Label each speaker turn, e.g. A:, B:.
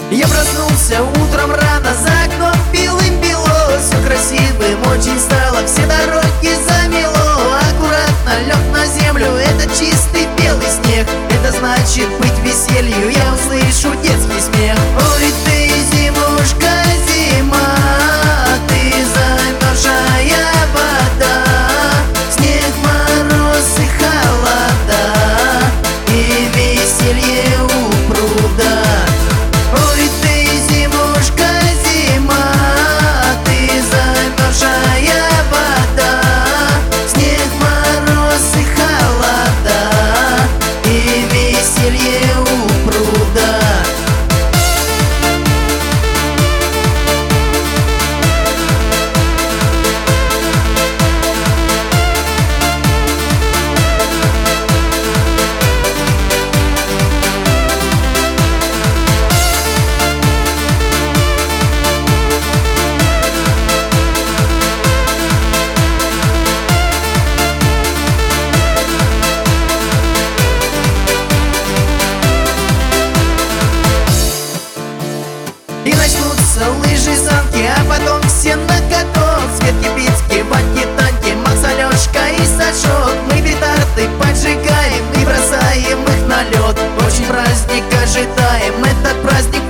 A: Я проснулся утром рано, за окном белым-бело, все красивым очень стало, все дороги замело. Аккуратно лег на землю, это чистый белый снег, это значит быть веселью, я услышу детский смех. Ой, ты, зимушка, зима, ты замерзшая вода, снег, мороз и холода, и веселье у пруда. Ой, ты, зимушка, зима, ты замерзшая вода, снег, мороз и холода, и веселье у пруда. И начнутся лыжи, санки, а потом все на каток. Светки, пицки, баньки, танки, Макс, Алешка и Сашок. Мы петарды поджигаем и бросаем их на лед. Очень праздник ожидаем, этот праздник